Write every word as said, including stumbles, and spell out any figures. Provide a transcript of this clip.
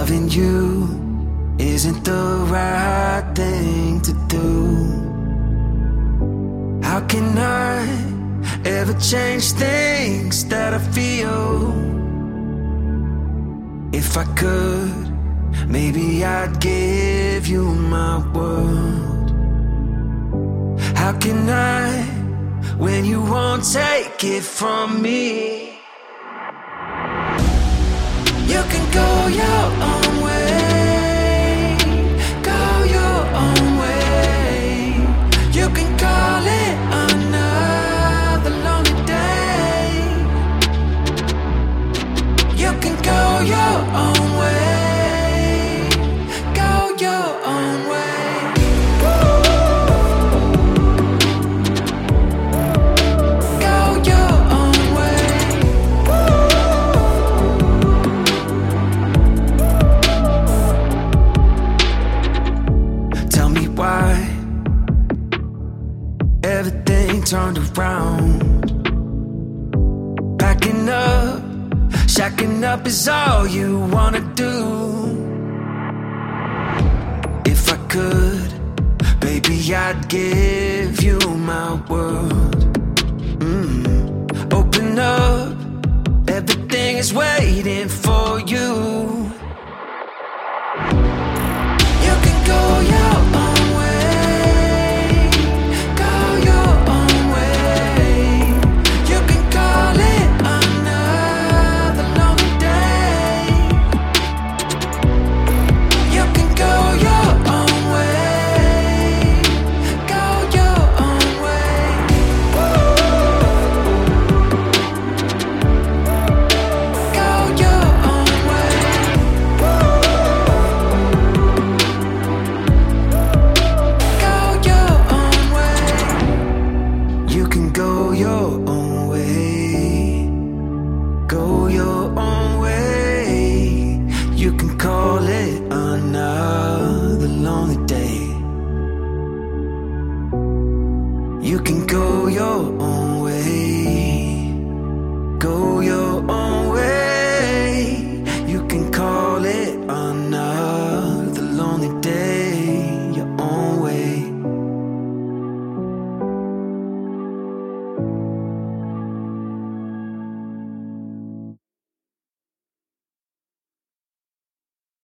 Loving you isn't the right thing to do. How can I ever change things that I feel? If I could, maybe I'd give you my world. How can I, when you won't take it from me? You can go your own way, go your own way. You can call it another lonely day. You can go your own way, go your own way. Go your own way. Tell me why everything turned around. Packing up, shacking up is all you wanna do. If I could, baby, I'd give you my world. mm. Open up, everything is waiting for you. You can go your own way, go your own way. You can call it another lonely day. You can go your own way, go your own way. Go your own way. Go your own way. You can go your own way, go your own way. You can call it another lonely day. You can go your own